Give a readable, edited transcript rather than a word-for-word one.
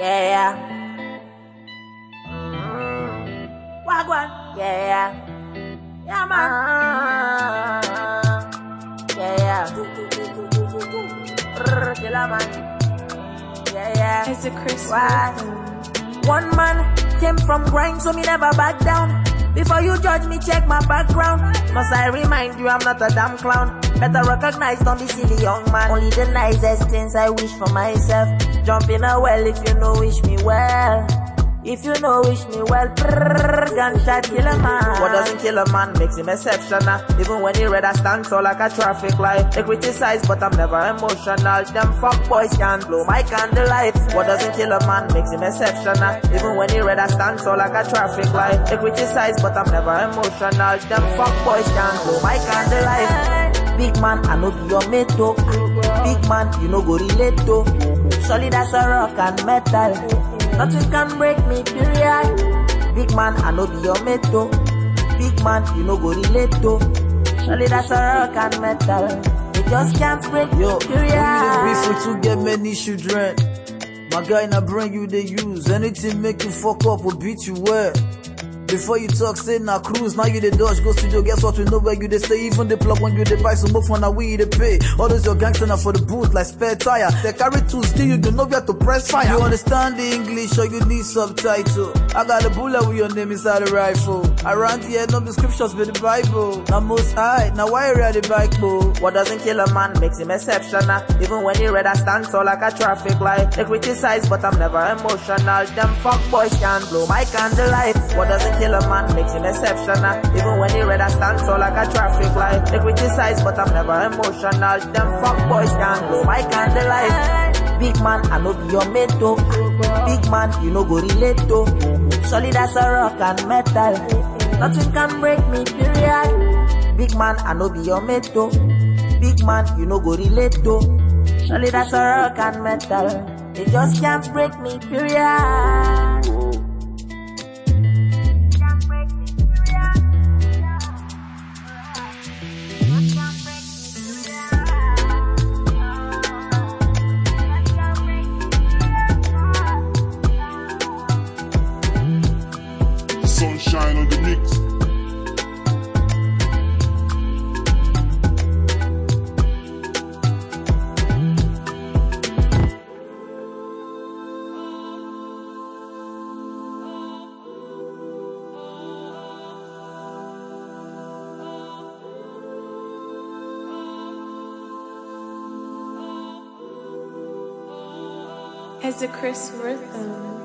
Yeah. Wagwan. Yeah. Yeah, man. Yeah. Killer man. Yeah. It's a Chris. One man came from grind, so me never back down. Before you judge me, check my background. Must I remind you, I'm not a damn clown. Better recognize, don't be silly, young man. Only the nicest things I wish for myself. Jump in a well if you know wish me well. If you know wish me well, gunshot kill a man. What doesn't kill a man makes him exceptional. Even when he red, I stand so like a traffic light. They criticize, but I'm never emotional. Them fuck boys can't blow my candlelight. What doesn't kill a man makes him exceptional. Even when he red, I stand so like a traffic light. They criticize, but I'm never emotional. Them fuck boys can't blow my candlelight. Big man, I know be your mate too. Big man, you know go relate to. Solid as a rock and metal. Nothing can break me, period. Big man, I know be your mate too. Big man, you know go relate to. Solid as a rock and metal. They just can't break me, period. We for to get many children. My guy na bring you they use. Anything make you fuck up will beat you well. Before you talk, say na cruise. Now you the dodge, go studio. Guess what? We know where you they stay. Even the plug when you they buy some more for now we they pay. All those your gangster now for the boot like spare tire. They carry tools, still you don't know where to press fire. You understand the English or you need subtitle? I got a bullet with your name inside the rifle. Around here, no descriptions with the Bible. Now most high, now why you ride the bike, bro? What doesn't kill a man makes him exceptional. Even when he red, I stand so like a traffic light. They criticize, but I'm never emotional. Them fuck boys can't blow my candlelight. What doesn't kill a man makes him exceptional. Even when he red, I stand so like a traffic light. They criticize, but I'm never emotional. Them fuck boys can't blow my candlelight. Big man, I know be your mate too. Big man, you know go relate to. Solid as a rock and metal. Nothing can break me, period. Big man, I know be your mate too. Big man, you know go relate to. Solid as a rock and metal. They just can't break me, period. Sunshine on the mix. It's a Chris rhythm.